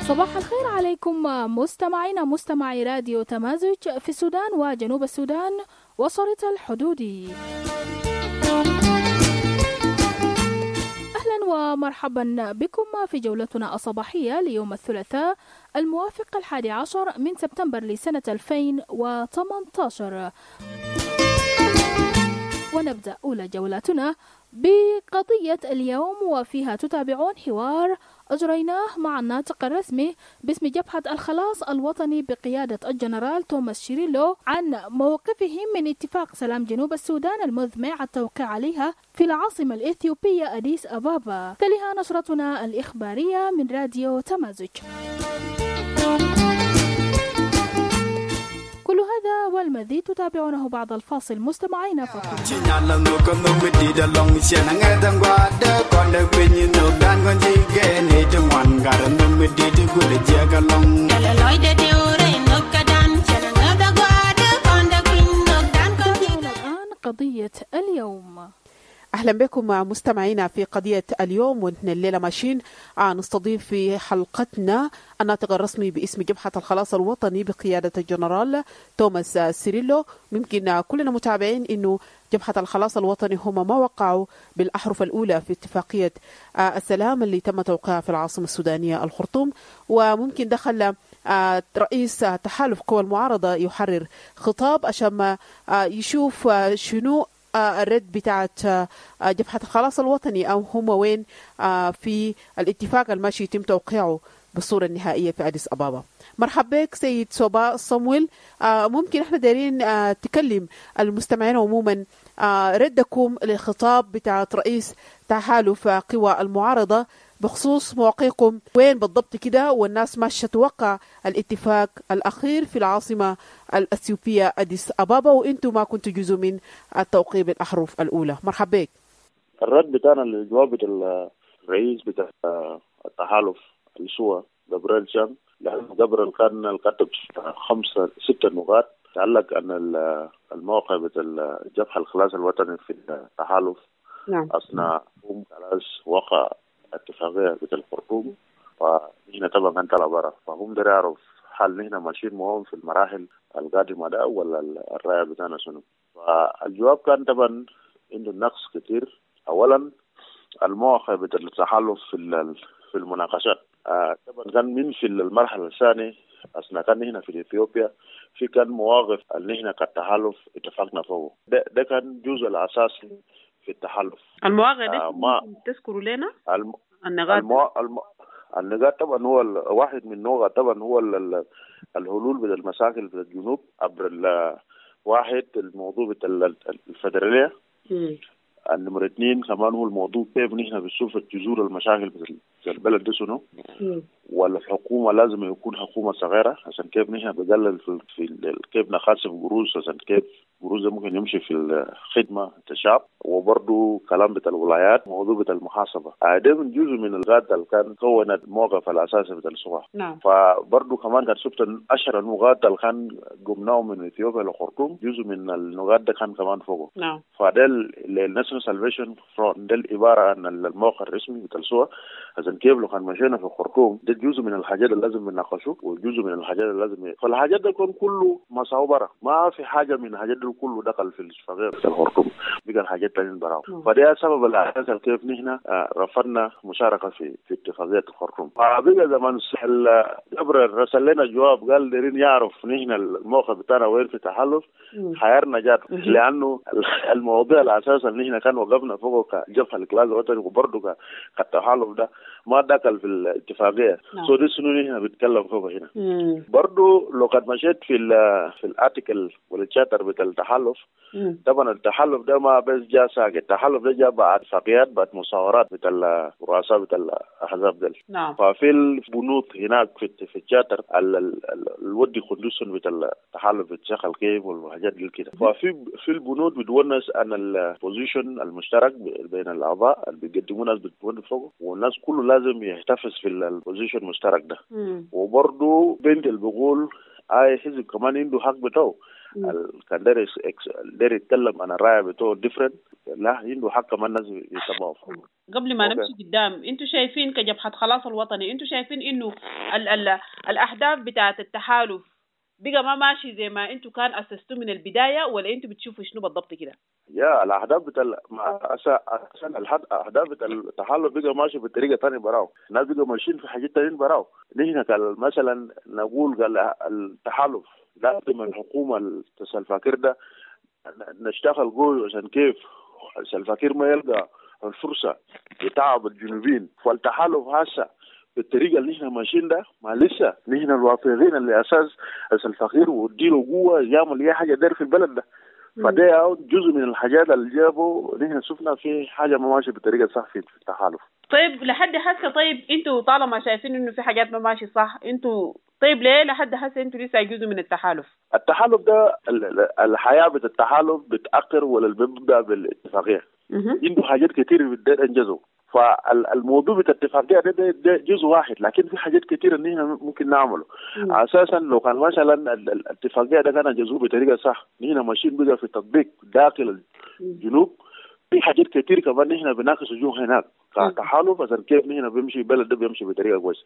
صباح الخير عليكم مستمعينا مستمعي راديو تمازج في السودان وجنوب السودان وصارت الحدودي. أهلا ومرحبا بكم في جولتنا الصباحية ليوم الثلاثاء الموافق 11 من سبتمبر لسنة 2018. ونبدأ أولى جولاتنا بقضية اليوم، وفيها تتابعون حوار أجريناه مع الناطق الرسمي باسم جبهة الخلاص الوطني بقيادة الجنرال توماس شيريلو عن موقفهم من اتفاق سلام جنوب السودان المذمع التوقيع عليها في العاصمة الإثيوبية أديس أبابا. تليها نشرتنا الإخبارية من راديو تمازج. كل هذا والمزيد تتابعونه بعد الفاصل مستمعينا فقط. الآن قضية اليوم. أهلا بكم مستمعينا في قضية اليوم، ونحن الليلة ماشيين نستضيف في حلقتنا الناطق الرسمي باسم جبهة الخلاص الوطني بقيادة الجنرال توماس سيريلو. ممكن كلنا متابعين إنه جبهة الخلاص الوطني هم ما وقعوا بالأحرف الأولى في اتفاقية السلام اللي تم توقيعها في العاصمة السودانية الخرطوم، وممكن دخل رئيس تحالف قوى المعارضة يحرر خطاب عشان يشوف شنو الرد بتاعت جبهة الخلاص الوطني أو هم وين في الاتفاق الماشي يتم توقيعه بالصورة النهائية في أديس أبابا. مرحبا بك سيد صوبا صمويل. ممكن احنا دارين تكلم المستمعين عموما ردكم للخطاب بتاعت رئيس تحالف قوى المعارضة بخصوص مواقعكم وين بالضبط كده، والناس ماشية توقع الاتفاق الأخير في العاصمة الأثيوبية أديس أبابا وإنتم ما كنتوا جزء من التوقيع بالأحرف الأولى. مرحبا بك. الرد بتاعنا لجواب الرئيس بتاع التحالف السوا جبريل شان، لأنه جبريل كان الكتب 5-6 نقاط تعلق أن الموقع بتاع الجبهة الخلاص الوطني في التحالف أثناء خلاص وقع اتفاقية بتاع الخرطوم، فنحن طبعا كان طلع برا، فهم داري يعرف هل نحن ماشيين معهم في المراحل القادمة ده ولا الرأي بتاعنا شنو. فالجواب كان طبعا عنده نقص كتير. أولا المواقع بتاع التحالف في المناقشات طبعا كان من في المرحلة الثانية أثناء كان نحن في إثيوبيا في كان مواقف اللي نحن كالتحالف اتفقنا فوق، ده كان جزء الأساسي في التحالف. المواقع دي تذكروا لنا النقاط طبعا هو واحد من النقاط طبعا هو الحلول بدل المشاكل في الجنوب عبر واحد الموضوع بتاع الفدرالية. النمرة 2 كمان هو الموضوع كيف نحن بنشوف الجذور المشاكل في البلد ده شنو، ولا الحكومة لازم يكون حكومة صغيرة عشان كيف نحن بقلل في كيف نخاصم قروش عشان كيف قروش ممكن يمشي في الخدمة الشعب، وبرضه كلام بتاع الولايات موضوع بتاع المحاسبة. ده من جزء من الغاد اللي كان كونت الموقف الأساسي بتاع الصغار. فبرضه كمان كان شفت أشهر النقاط اللي كان قمناهم من إثيوبيا لخرطوم، جزء من النقاط ده كان كمان فوقه. فده الناشونال سالفيشن فرونت ده العبارة عن الموقع الرسمي بتاع السوا عشان كيف لو كان مشينا في الخرطوم ده جزء من الحاجات اللي لازم نناقشه، وجزء من الحاجات اللي لازم فالحاجات ده يكون كله مساوبرة، ما في حاجة من الحاجات دي كله دخل في الاتفاقية بتاع الخرطوم، بقى الحاجات تانيين براو. فده سبب الأساس كيف نحن رفضنا مشاركة في اتفاقية الخرطوم. فبقى زمان جبر رسل لنا جواب قال دارين يعرف نحن الموقع بتاعنا وين في التحالف، حيرنا جات لأنه المواضيع الأساس اللي نحن كان وقفنا فوقه كجبهة الخلاص الوطني وبرضه كالتحالف ده ما دخل في الاتفاقية. دي شنو نحن بنتكلم فوقه هنا. برضه لو كنت مشيت في الارتيكل والتشاتر بتاع التحالف، طبعا التحالف ده ما بس جاء ساكت، التحالف ده جاء بعد اتفاقيات بعد مصاورات بتاع الرؤساء بتاع الأحزاب ده. ففي البنود هناك في التشاتر الودي كونديشن بتاع التحالف بتشغل كيف والحاجات دي كده. ففي البنود بتونس ان البوزيشن المشترك بين الاعضاء اللي بيقدموا ناس بتونس فوق، والناس كله لازم يحتفظ في البوزيشن المشترك ده. وبرضه بنت اللي بيقول حزب كمان عنده حق بتاعه كان داير يتكلم عن الرايه بتوع ديفرنت، لا عنده حق ما الناس يتبعوا. قبل ما نمشي قدام، انتوا شايفين كجبهة خلاص الوطني، انتوا شايفين انه الاهداف بتاعه التحالف بقى ما ماشي زي ما انتوا كان اسستوا من البدايه، ولا انتوا بتشوفوا شنو بالضبط كده؟ يا الاهداف بتاع الاهداف بتاع التحالف بقى ماشي بطريقه ثانيه براو، الناس بقى ماشيين في حاجات ثانيه براو. نحن مثلا نقول قال التحالف لازم الحكومه الفاكر ده نشتغل قوي عشان كيف الفاكر ما يلقى الفرصه يتعب الجنوبيين. فالتحالف هسه بالطريقه اللي احنا ماشيين ده ما لسه نحن الوافقين اللي اساس الفقير واديله قوه يعمل اي حاجه داير في البلد ده. فده جزء من الحاجات اللي جابوا نحن شفنا في حاجه ما ماشيه بالطريقه الصح في التحالف. طيب لحد هسه، طيب انتوا طالما شايفين انه في حاجات ما ماشي صح، انتوا طيب ليه لحد هسه انتوا لسه جزء من التحالف؟ التحالف ده الحياه بتاع التحالف بتاخر ولا بيبدا بالاتفاقيه. عنده حاجات كتير بتقدر انجزوا. فالموضوع بتاع الاتفاقيه ده جزء واحد، لكن في حاجات كتير ان احنا ممكن نعمله. اساسا لو كان مثلا الاتفاقيه ده كان جزء بطريقه صح، نحن ماشيين بقى في تطبيق داخل الجنوب. في حاجات كتير كمان نحن بناقش وجوه هناك كتحالف عشان كيف نحن بيمشي البلد ده بيمشي بطريقه كويسه.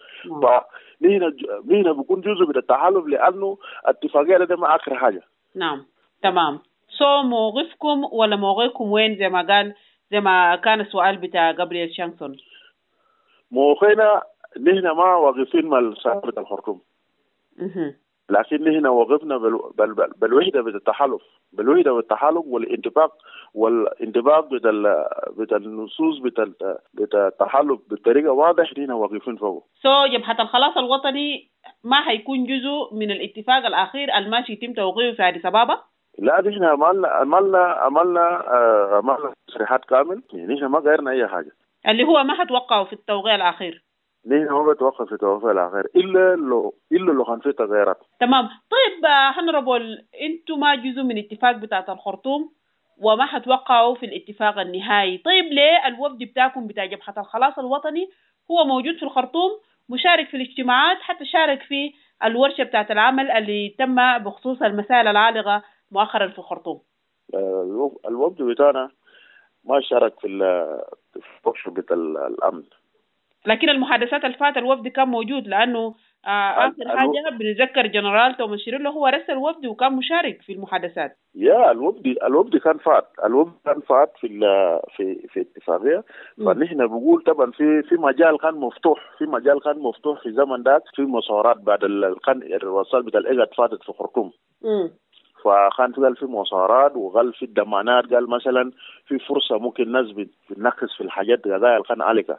فنحن بيكون جزء من التحالف لانه الاتفاقيه ده ما اخر حاجه. نعم تمام. موقفكم ولا موقعكم وين زي ما كان السؤال بتاع جابرييل شانسون؟ موقعنا نحن ما واقفين مع صاحبة الخرطوم، لكن نحن وقفنا بالوحدة بالتحالف، بالوحدة بالتحالف والانطباق بتاع النصوص بتاع التحالف بطريقة واضح نحن واقفين فوق. جبهة الخلاص الوطني ما هيكون جزء من الاتفاق الأخير الماشي يتم توقيعه في أديس أبابا؟ لا نحن عملنا تصريحات كامل، نحن ما غيرنا أي حاجة. اللي هو ما هتوقعوا في التوقيع الأخير؟ نحن ما بتوقع في التوقيع الأخير إلا لو كان في تغييرات. تمام. طيب هنربول، انتوا ما جزء من اتفاق بتاعة الخرطوم وما هتوقعوا في الاتفاق النهائي، طيب ليه الوفد بتاعكم بتاع جبهة الخلاص الوطني هو موجود في الخرطوم، مشارك في الاجتماعات، حتى شارك في الورشة بتاعة العمل اللي تم بخصوص المسائل العالقة مؤخرا في الخرطوم؟ الوفد بتاعنا ما شارك في الورشة بتاع الأمن، لكن المحادثات الفاتة الوفد كان موجود، لأنه آخر حاجة بنتذكر جنرال توماس شيريلو هو رئيس الوفد وكان مشارك في المحادثات. الوفد كان فات في اتفاقية. فنحن بنقول طبعا في مجال كان مفتوح في زمن ذاك، في مصارات بعد الرسائل بتاع الإيجاد فاتت في خرطوم. فكان قال في مصارات وقال في الضمانات، قال مثلا في فرصة ممكن الناس بتنقص في الحاجات قضايا اللي كان عليها.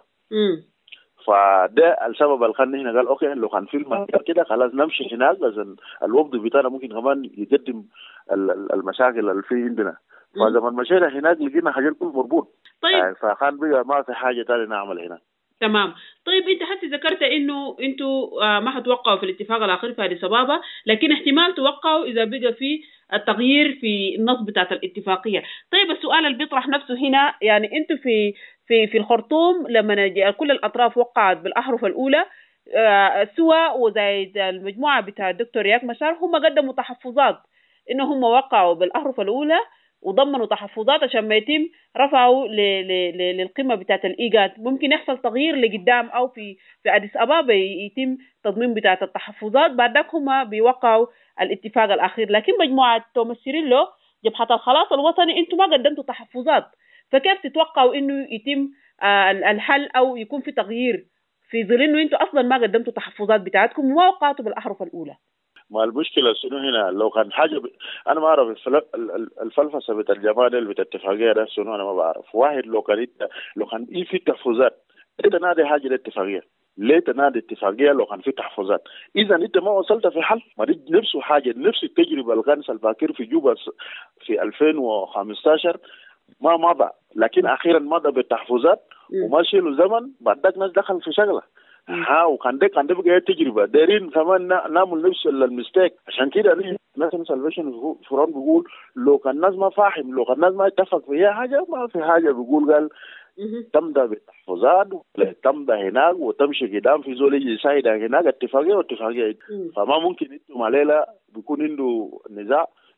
فده السبب اللي كان هنا قال اوكي لو كان في المجال كده خلاص نمشي هناك، لازم الوفد بتاعنا ممكن كمان يقدم المشاكل اللي في عندنا. فلما مشينا هناك لقينا حاجات كل مربوط. طيب فكان بقى ما في حاجه ثانيه نعمل هنا. تمام. طيب انت حتى ذكرت انه انتوا ما هتوقعوا في الاتفاق الاخير في أديس أبابا، لكن احتمال توقعوا اذا بقى في التغيير في النص بتاعت الاتفاقيه. طيب السؤال اللي بيطرح نفسه هنا، يعني انتوا في الخرطوم لما كل الاطراف وقعت بالاحرف الاولى سوا وزايد المجموعه بتاع الدكتور رياك مشار، هم قدموا تحفظات انه هم وقعوا بالاحرف الاولى وضمنوا تحفظات عشان ما يتم رفعوا للقمة بتاعت الإيجاد. ممكن يحصل تغيير لقدام أو في أديس أبابا يتم تضمين بتاعت التحفظات، بعدك هم بيوقعوا الاتفاق الأخير. لكن مجموعة توماس شيريلو جبهة الخلاص الوطني انتم ما قدمتوا تحفظات، فكيف تتوقعوا انه يتم الحل او يكون في تغيير في ظل انه انتم اصلا ما قدمتوا تحفظات بتاعتكم وما وقعتوا بالاحرف الاولى؟ ما المشكله شنو هنا؟ لو كان حاجه انا ما اعرف الفلفسه بتاع الجمال بتاع الاتفاقيه ده شنو، انا ما بعرف. واحد لو كان في تحفظات انت نادي حاجه الاتفاقيه، ليه تنادي اتفاقيه لو كان في تحفظات؟ اذا انت ما وصلت في حل. ما دي نفس حاجه، نفس التجربه اللي كان سلفاكير في جوبا في 2015 ما مضى، لكن اخيرا مضى بالتحفظات وما شيلوا زمن، بعدك ناس دخل في شغله. وكان ده بقى تجربه دايرين كمان نعمل نفس المستيك. عشان كده مثلا سلفيشن فران بيقول لو كان الناس ما فاهم، لو كان الناس ما اتفق في حاجه، ما في حاجه. بيقول قال تمضى بالتحفظات تمضى هناك وتمشي قدام في زول يجي يساعدك هناك اتفاقيه واتفاقيه. فما ممكن انتم علينا بيكون عنده نزاع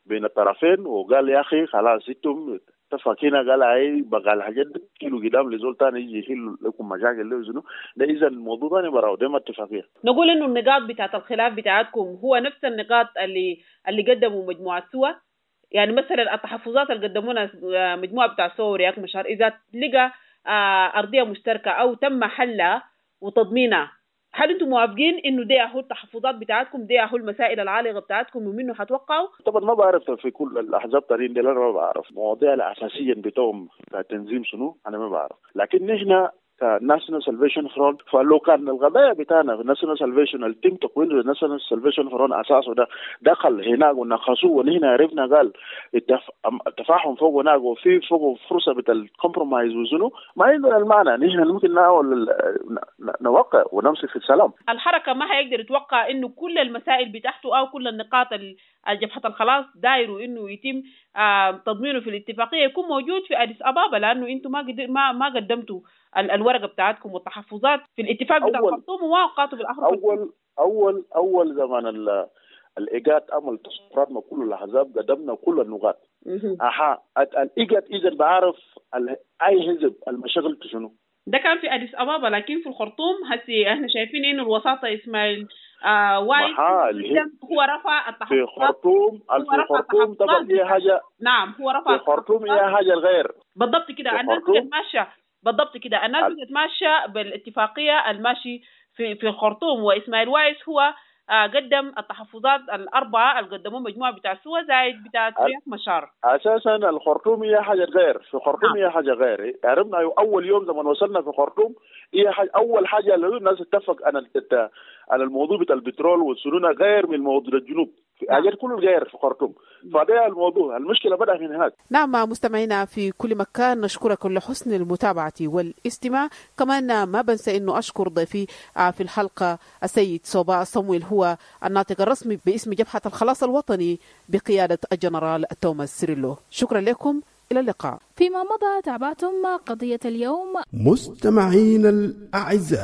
بين الطرفين، وقال يا أخي خلاص انتم اتفقنا، قال هاي بقى الحاجات كيلو قدام لزول تاني يجي يحل لكم مشاكل له شنو ده. إذا الموضوع ثاني براو ده ما اتفاقية. نقول إنه النقاط بتاعت الخلاف بتاعتكم هو نفس النقاط اللي قدموا مجموعة سوا. يعني مثلا التحفظات اللي قدمونا مجموعة بتاع سوا ورياض مشار، إذا لقى أرضية مشتركة أو تم حلها وتضمينها، هل انتم موافقين انه دي اهو التحفظات بتاعتكم، دي اهو المسائل العالقه بتاعتكم ومنه حتوقعوا؟ طبعا ما بعرف في كل الاحزاب تارين دي، انا ما بعرف مواضيع الاساسيه بتوعهم كتنظيم شنو، انا ما بعرف. لكن نحن كناشونال سالفيشن فرونت، فلو كان القضايا بتاعنا في ناشونال سالفيشن التيم تكوين الناشونال سالفيشن فرونت اساسه ده دخل هناك ونخصوه، ونحن عرفنا قال التفاهم فوق هناك وفي فوق فرصه بالكمبرومايز وشنو، ما عندنا المعنى نحن ممكن نوقع ونمسك في السلام. الحركه ما هيقدر يتوقع انه كل المسائل بتاعته او كل النقاط الجبهه الخلاص دايروا انه يتم تضمينه في الاتفاقيه يكون موجود في اديس ابابا، لانه انتم ما قدمتوا الورقه بتاعتكم والتحفظات في الاتفاق بتاع الخرطوم ووقعتوا بالاحرف. اول زمان الايجاد عمل تصريحات مع كل الاحزاب، قدمنا كل النقاط. الايجاد اذا بعرف اي حزب المشاكل شنو. ده كان في اديس ابابا، لكن في الخرطوم هسي احنا شايفين انه الوساطه اسماعيل وايد هو رفع التحفظات في الخرطوم طبعا هي حاجه. نعم هو رفع في الخرطوم هي حاجه الغير بالضبط كده. الناس بتتماشى بالضبط كده، الناس بتتماشى بالاتفاقيه الماشي في الخرطوم، واسماعيل وايس هو قدم التحفظات الاربعه اللي قدموه مجموعه بتاع سوا زايد بتاع رياض مشار. اساسا الخرطوم هي حاجه غير، في الخرطوم هي حاجه غير. عرفنا اول يوم لما وصلنا في الخرطوم هي اول حاجه اللي الناس اتفق على الموضوع بتاع البترول والسنونه غير من موضوع الجنوب، حاجات كله غير في الخرطوم. فده الموضوع، المشكله بدأ من هناك. نعم مستمعينا في كل مكان، نشكركم لحسن المتابعه والاستماع. كمان ما بنسى انه اشكر ضيفي في الحلقه السيد صوبا صمويل، هو الناطق الرسمي باسم جبهه الخلاص الوطني بقياده الجنرال توماس سيريلو. شكرا لكم، الى اللقاء. فيما مضى تابعتم قضيه اليوم. مستمعينا الاعزاء،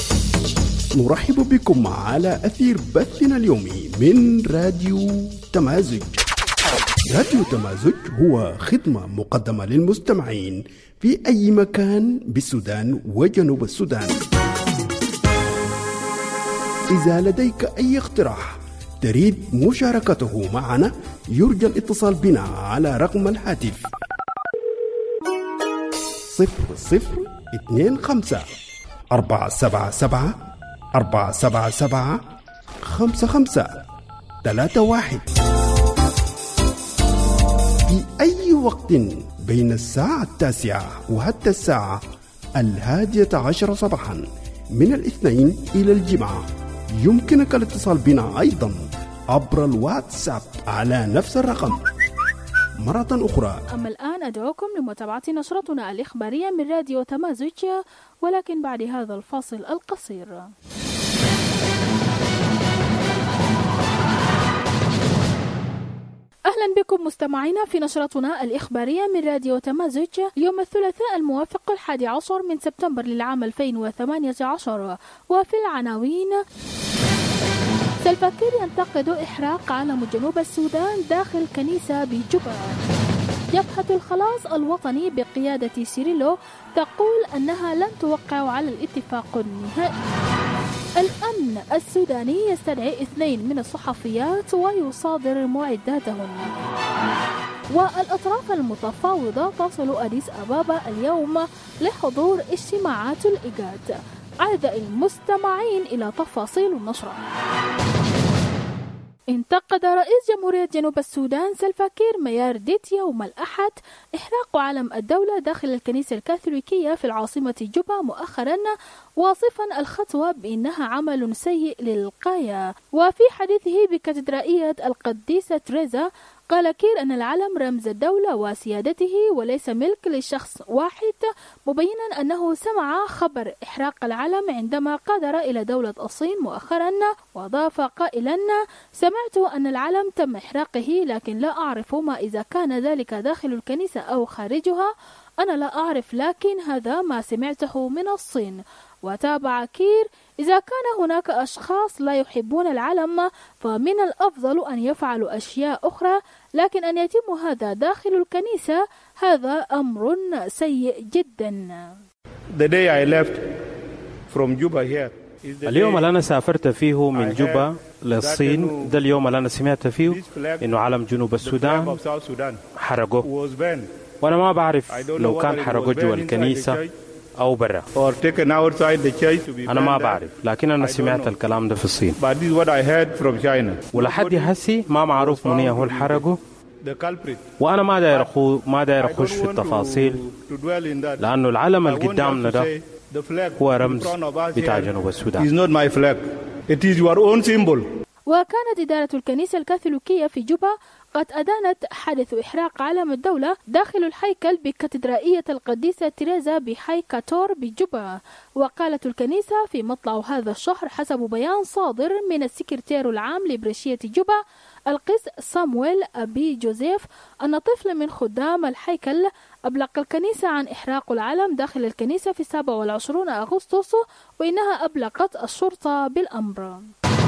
نرحب بكم على أثير بثنا اليومي من راديو تمازج. راديو تمازج هو خدمة مقدمة للمستمعين في أي مكان بالسودان وجنوب السودان. إذا لديك أي اقتراح تريد مشاركته معنا، يرجى الاتصال بنا على رقم الهاتف 0025 477 477 5531 في أي وقت بين الساعة 9 وحتى الساعة 11 صباحا من الاثنين إلى الجمعة. يمكنك الاتصال بنا أيضا عبر الواتساب على نفس الرقم مرة أخرى. أما الآن أدعوكم لمتابعة نشرتنا الإخبارية من راديو تمازج، ولكن بعد هذا الفاصل القصير. أهلا بكم مستمعينا في نشرتنا الإخبارية من راديو تمازج يوم الثلاثاء الموافق 11 من سبتمبر للعام 2018. وفي العناوين: سلفا كير ينتقد إحراق علم جنوب السودان داخل كنيسة بجوبا. جبهة الخلاص الوطني بقيادة سيريلو تقول أنها لن توقع على الاتفاق النهائي. الأمن السوداني يستدعي 2 من الصحفيات ويصادر معداتهم. والأطراف المتفاوضة تصل أديس أبابا اليوم لحضور اجتماعات الإيجاد. أعزائي المستمعين إلى تفاصيل النشرة. انتقد رئيس جمهورية جنوب السودان سلفا كير ميارديت يوم الأحد إحراق علم الدولة داخل الكنيسة الكاثوليكية في العاصمة جوبا مؤخرا، واصفا الخطوة بأنها عمل سيء للغاية. وفي حديثه بكاتدرائية القديسة تريزا قال كير أن العلم رمز الدولة وسيادته وليس ملك لشخص واحد، مبينا أنه سمع خبر إحراق العلم عندما قادر إلى دولة الصين مؤخرا. وأضاف قائلا: سمعت أن العلم تم إحراقه، لكن لا أعرف ما إذا كان ذلك داخل الكنيسة أو خارجها. أنا لا أعرف، لكن هذا ما سمعته من الصين. وتابع كير: إذا كان هناك أشخاص لا يحبون العلم فمن الأفضل أن يفعلوا أشياء أخرى، لكن أن يتم هذا داخل الكنيسة هذا أمر سيء جدا. اليوم اللي أنا سافرت فيه من جوبا للصين ده اليوم اللي أنا سمعت فيه إنه علم جنوب السودان حرقوه، وأنا ما بعرف لو كان حرقوه جوا الكنيسة أو برا، أنا ما بعرف، لكن أنا سمعت الكلام ده في الصين، ولحد هسي ما معروف مني هو الحرقه، وأنا ما داير أخش في التفاصيل، لأنه العلم اللي قدامنا ده هو رمز بتاع جنوب السودان. وكانت إدارة الكنيسة الكاثوليكية في جوبا قد أدانت حادث إحراق علم الدولة داخل الهيكل بكاتدرائية القديسة تيريزا بحي كاتور بجوبا. وقالت الكنيسة في مطلع هذا الشهر حسب بيان صادر من السكرتير العام لبرشية جوبا القس سامويل أبي جوزيف أن طفل من خدام الهيكل أبلغ الكنيسة عن إحراق العلم داخل الكنيسة في 27 أغسطس، وإنها أبلغت الشرطة بالأمر.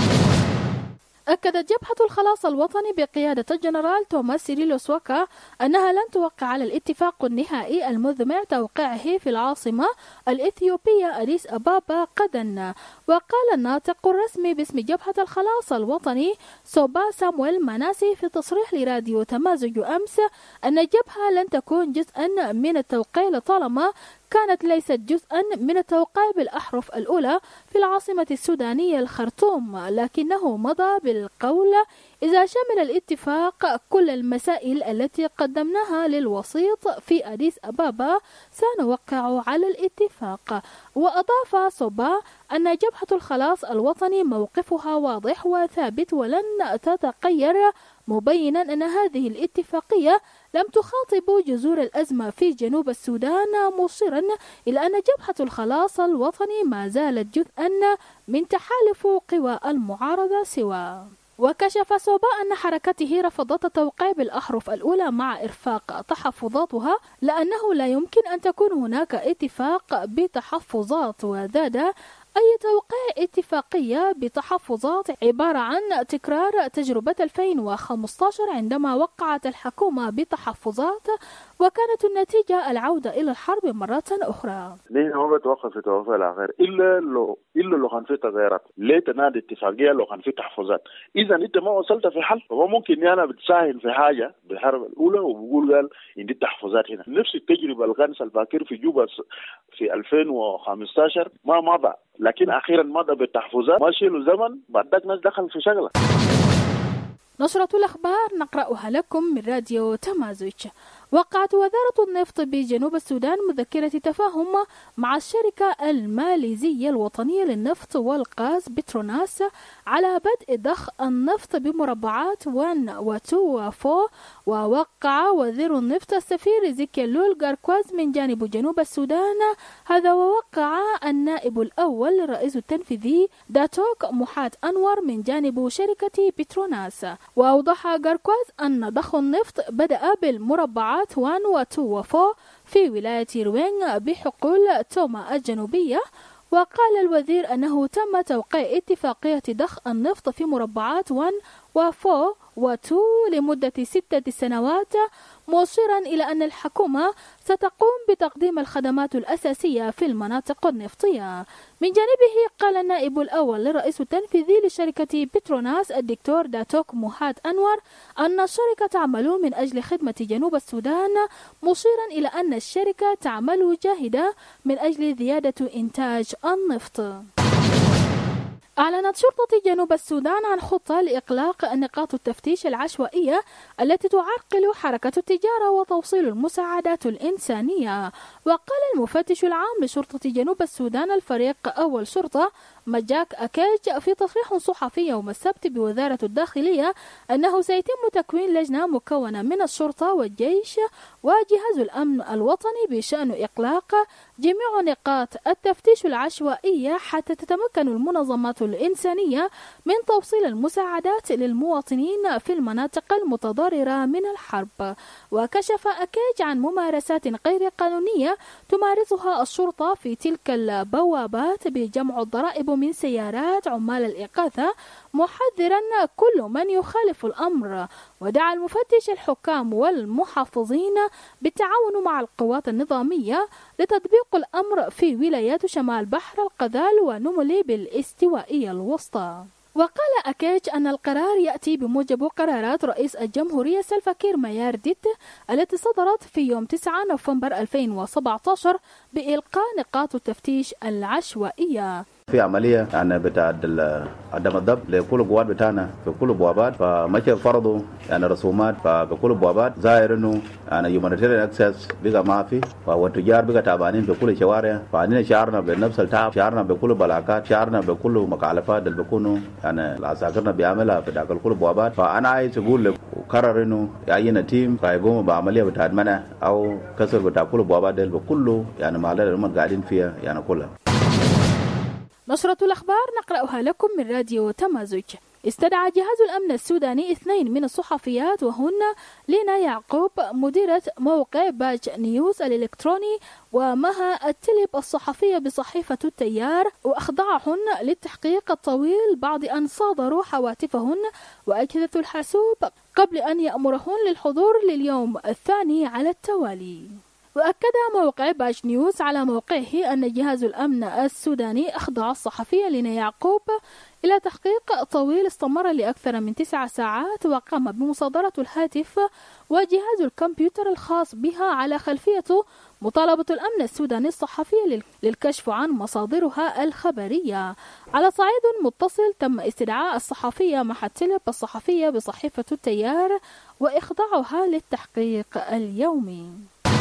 أكدت جبهة الخلاص الوطني بقيادة الجنرال توماس سيريلوس وكا أنها لن توقع على الاتفاق النهائي المزمع توقيعه في العاصمة الإثيوبية أديس أبابا غدا. وقال الناطق الرسمي باسم جبهة الخلاص الوطني سوبا سامويل ماناسي في تصريح لراديو تمازج أمس أن الجبهة لن تكون جزءا من التوقيع لطالما كانت ليست جزءا من التوقيع بالأحرف الأولى في العاصمة السودانية الخرطوم، لكنه مضى بالقول إذا شمل الاتفاق كل المسائل التي قدمناها للوسيط في أديس أبابا سنوقع على الاتفاق. وأضاف صوبا أن جبهة الخلاص الوطني موقفها واضح وثابت ولن تتغير، مبينا أن هذه الاتفاقية لم تخاطب جذور الأزمة في جنوب السودان، مشيرا إلى أن جبهة الخلاص الوطني ما زالت جزءا من تحالف قوى المعارضة سوا. وكشف صوبا أن حركته رفضت التوقيع بالأحرف الأولى مع إرفاق تحفظاتها لأنه لا يمكن أن تكون هناك اتفاق بتحفظات، وزاد أي توقيع اتفاقية بتحفظات عبارة عن تكرار تجربة 2015 عندما وقعت الحكومة بتحفظات وكانت النتيجة العودة إلى الحرب مرة أخرى. ليه ما بتوقف في توافق الآخر إلا لو كان في تغييرات، ليه تنادي اتفاقية لو كان في تحفظات؟ إذا أنت ما وصلت في حل، فما ممكن أنا بتساهم في حاجة بالحرب الأولى وبقول قال عندي تحفظات هنا. نفس التجربة اللي كان سلفاكير في جوبا في 2015 ما مضى، لكن أخيرا مضى بالتحفظات، ما شيلوا زمن بعدك ناس دخل في شغلة. نشرة الأخبار نقرأها لكم من راديو تمازج. وقعت وزارة النفط بجنوب السودان مذكرة تفاهم مع الشركة الماليزية الوطنية للنفط والغاز بتروناس على بدء ضخ النفط بمربعات 1 و 2 و 4. ووقع وزير النفط السفير زكي لول غاركواز من جانب جنوب السودان هذا، ووقع النائب الأول للرئيس التنفيذي داتوك محات أنور من جانب شركة بتروناس. وأوضح غاركواز أن ضخ النفط بدأ بالمربعات 1 و 2 و 4 في ولاية روينغ بحقول توما الجنوبية. وقال الوزير أنه تم توقيع اتفاقية ضخ النفط في مربعات 1 و 4 و 2 لمدة 6 سنوات، مشيرا إلى أن الحكومة ستقوم بتقديم الخدمات الأساسية في المناطق النفطية. من جانبه قال النائب الأول للرئيس التنفيذي لشركة بتروناس الدكتور داتوك موهات أنور أن الشركة تعمل من أجل خدمة جنوب السودان، مشيرا إلى أن الشركة تعمل جاهدة من أجل زيادة إنتاج النفط. أعلنت شرطة جنوب السودان عن خطة لإغلاق نقاط التفتيش العشوائية التي تعرقل حركة التجارة وتوصيل المساعدات الإنسانية. وقال المفتش العام لشرطة جنوب السودان الفريق أول شرطة مجاك أكيج في تصريح صحفي يوم السبت بوزارة الداخلية أنه سيتم تكوين لجنة مكونة من الشرطة والجيش وجهاز الأمن الوطني بشأن إغلاق جميع نقاط التفتيش العشوائية حتى تتمكن المنظمات الإنسانية من توصيل المساعدات للمواطنين في المناطق المتضررة من الحرب. وكشف أكيج عن ممارسات غير قانونية تمارسها الشرطة في تلك البوابات بجمع الضرائب من سيارات عمال الإغاثة، محذرا كل من يخالف الأمر. ودعا المفتش الحكام والمحافظين بالتعاون مع القوات النظامية لتطبيق الأمر في ولايات شمال بحر الغزال ونملي بالاستوائية الوسطى. وقال أكيج أن القرار يأتي بموجب قرارات رئيس الجمهورية سلفا كير ميارديت التي صدرت في يوم 9 نوفمبر 2017 بإلقاء نقاط التفتيش العشوائية. في عملية يعني بتاع عدم الضبط لكل القوات بتاعنا في كل البوابات، فمشي فرضوا يعني رسومات في كل البوابات، ظاهر انه يعني يومانيتيريان اكسس بقى ما في، والتجار بقى تعبانين في كل الشوارع، فعندنا شعرنا بنفس التعب، شعرنا بكل بلاكات، شعرنا بكل مخالفات اللي بيكونوا يعني العساكرنا بيعملها في داخل كل البوابات. فانا عايز اقول لك وقرر انه يعين تيم فيقوموا بعمليه بتاعت منع او كسر بتاع كل البوابات دي بكله يعني مع اللي هم قاعدين فيها يعني كلها. نشرة الأخبار نقرأها لكم من راديو تمازج. استدعى جهاز الأمن السوداني 2 من الصحفيات وهن لينا يعقوب مديرة موقع باج نيوز الإلكتروني ومها التلب الصحفية بصحيفة التيار، وأخضعهن للتحقيق الطويل بعد أن صادروا هواتفهن وأجهزة الحاسوب قبل أن يأمرهن للحضور لليوم الثاني على التوالي. وأكد موقع باج نيوز على موقعه أن جهاز الأمن السوداني أخضع الصحفية لينا يعقوب إلى تحقيق طويل استمر لأكثر من 9 ساعات، وقام بمصادرة الهاتف وجهاز الكمبيوتر الخاص بها على خلفية مطالبة الأمن السوداني الصحفية للكشف عن مصادرها الخبرية. على صعيد متصل تم استدعاء الصحفية مها تلب الصحفية بصحيفة التيار وإخضاعها للتحقيق اليومي.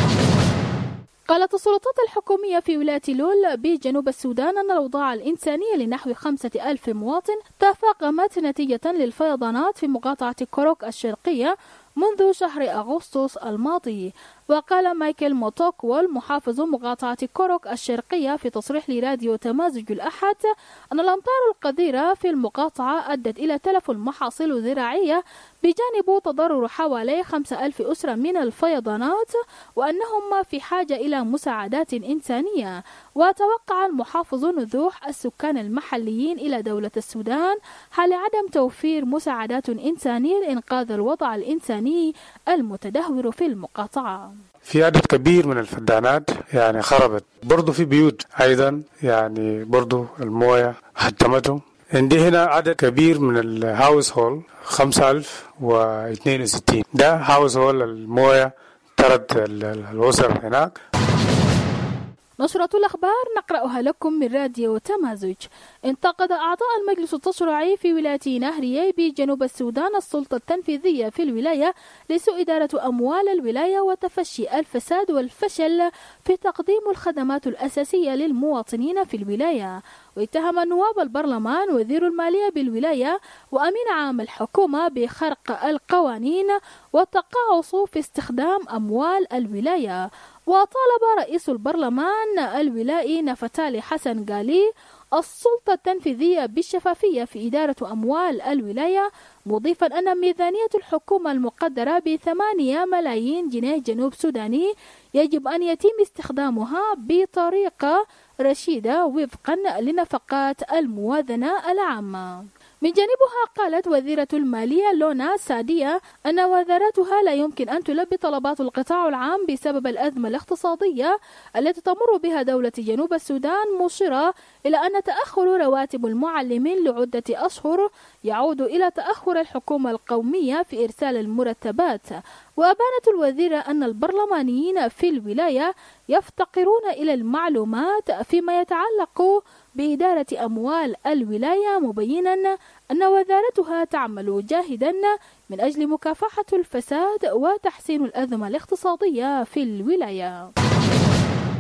قالت السلطات الحكومية في ولاية لول بجنوب السودان أن الأوضاع الإنسانية لنحو 5000 مواطن تفاقمت نتيجة للفيضانات في مقاطعة كوروك الشرقية منذ شهر أغسطس الماضي. وقال مايكل موتوكول محافظ مقاطعة كوروك الشرقية في تصريح لراديو تمازج الأحد أن الأمطار القذرة في المقاطعة أدت إلى تلف المحاصيل الزراعية بجانب تضرر حوالي 5000 أسرة من الفيضانات، وأنهم في حاجة إلى مساعدات إنسانية. وتوقع المحافظ نزوح السكان المحليين إلى دولة السودان حال عدم توفير مساعدات إنسانية لإنقاذ الوضع الإنساني المتدهور في المقاطعة. في عدد كبير من الفدانات يعني خربت، برضو في بيوت أيضا يعني برضو الموية هدمته. عندي هنا عدد كبير من الهاوس هول 5062، ده هاوس هول الموية طرد الأسر هناك. نشرة الأخبار نقرأها لكم من راديو تمازج. انتقد أعضاء المجلس التشريعي في ولاية نهرية بجنوب السودان السلطة التنفيذية في الولاية لسوء إدارة أموال الولاية وتفشي الفساد والفشل في تقديم الخدمات الأساسية للمواطنين في الولاية. واتهم نواب البرلمان وزير المالية بالولاية وأمين عام الحكومة بخرق القوانين والتقاعس في استخدام أموال الولاية. وطالب رئيس البرلمان الولائي نفتالي حسن قالي السلطة التنفيذية بالشفافية في إدارة أموال الولاية، مضيفا أن ميزانية الحكومة المقدرة ب8 ملايين جنيه جنوب سوداني يجب أن يتم استخدامها بطريقة رشيدة وفقا لنفقات الموازنة العامة. من جانبها قالت وزيرة المالية لونا سادية أن وزارتها لا يمكن أن تلبي طلبات القطاع العام بسبب الأزمة الاقتصادية التي تمر بها دولة جنوب السودان، مشيرة إلى أن تأخر رواتب المعلمين لعدة أشهر يعود إلى تأخر الحكومة القومية في إرسال المرتبات. وأبانت الوزيرة أن البرلمانيين في الولاية يفتقرون إلى المعلومات فيما يتعلق بإدارة أموال الولاية، مبينا أن وزارتها تعمل جاهدا من أجل مكافحة الفساد وتحسين الأزمة الاقتصادية في الولاية.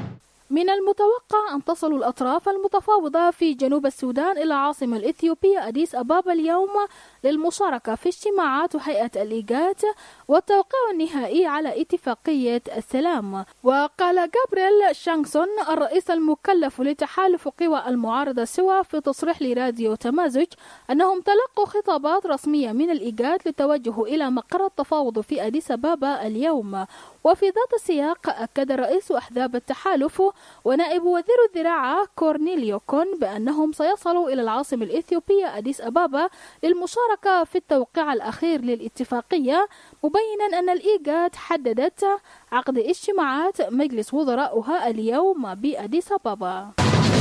من المتوقع أن تصل الأطراف المتفاوضة في جنوب السودان إلى العاصمة الإثيوبية أديس أبابا اليوم للمشاركة في اجتماعات هيئة الإيجاد والتوقيع النهائي على اتفاقية السلام. وقال جابريل شانغسون الرئيس المكلف لتحالف قوى المعارضة سوا في تصريح لراديو تمازج أنهم تلقوا خطابات رسمية من الإيجاد للتوجه إلى مقر التفاوض في أديس أبابا اليوم. وفي ذات السياق أكد رئيس أحزاب التحالف ونائب وزير الزراعة كورنيليو كون بأنهم سيصلوا إلى العاصمة الإثيوبية أديس أبابا للمشاركة في التوقيع الأخير للاتفاقية، مبينا أن الإيجاد حددت عقد اجتماعات مجلس وزرائها اليوم بأديس أبابا.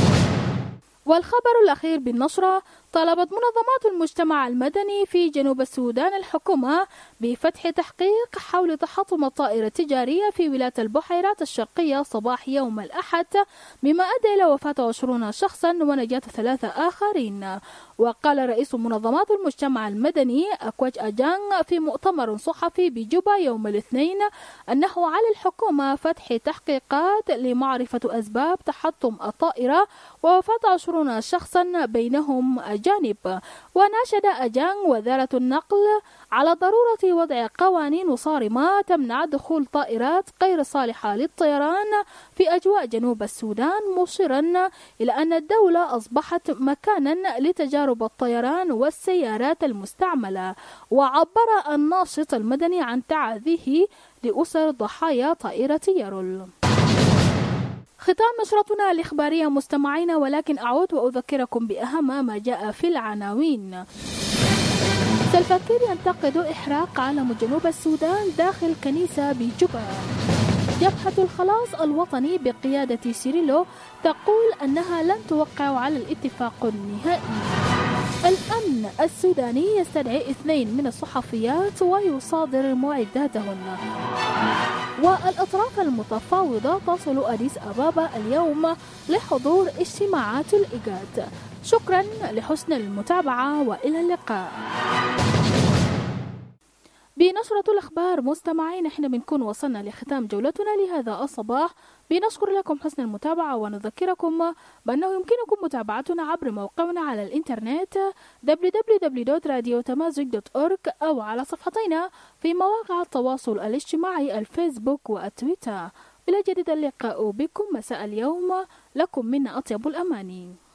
والخبر الأخير بالنشرة: طلبت منظمات المجتمع المدني في جنوب السودان الحكومة بفتح تحقيق حول تحطم الطائرة التجارية في ولاية البحيرات الشرقية صباح يوم الأحد، مما أدى إلى وفاة 20 شخصا ونجاة 3 آخرين. وقال رئيس منظمات المجتمع المدني أكواج أجانغ في مؤتمر صحفي بجوبا يوم الاثنين أنه على الحكومة فتح تحقيقات لمعرفة أسباب تحطم الطائرة ووفاة 20 شخصا بينهم أجانب. وناشد أجانغ وزارة النقل على ضرورة وضع قوانين صارمة تمنع دخول طائرات غير صالحة للطيران في أجواء جنوب السودان، مشيرا إلى أن الدولة أصبحت مكانا لتجارب الطيران والسيارات المستعملة. وعبر الناشط المدني عن تعازيه لأسر ضحايا طائرة يارول. ختام نشرتنا الإخبارية مستمعينا، ولكن أعود وأذكركم بأهم ما جاء في العناوين. سلفا كير ينتقد إحراق علم جنوب السودان داخل كنيسة بجوبا. جبهة الخلاص الوطني بقيادة سيريلو تقول أنها لن توقع على الاتفاق النهائي. الأمن السوداني يستدعي 2 من الصحفيات ويصادر معداتهن. والأطراف المتفاوضة تصل أديس أبابا اليوم لحضور اجتماعات الإيجاد. شكرا لحسن المتابعة وإلى اللقاء. بنشرة الأخبار مستمعين، احنا بنكون وصلنا لختام جولتنا لهذا الصباح. بنشكر لكم حسن المتابعة ونذكركم بأنه يمكنكم متابعتنا عبر موقعنا على الإنترنت www.radiotamazig.org أو على صفحتنا في مواقع التواصل الاجتماعي الفيسبوك والتويتر. إلى جديد اللقاء بكم مساء اليوم، لكم منا أطيب الأماني.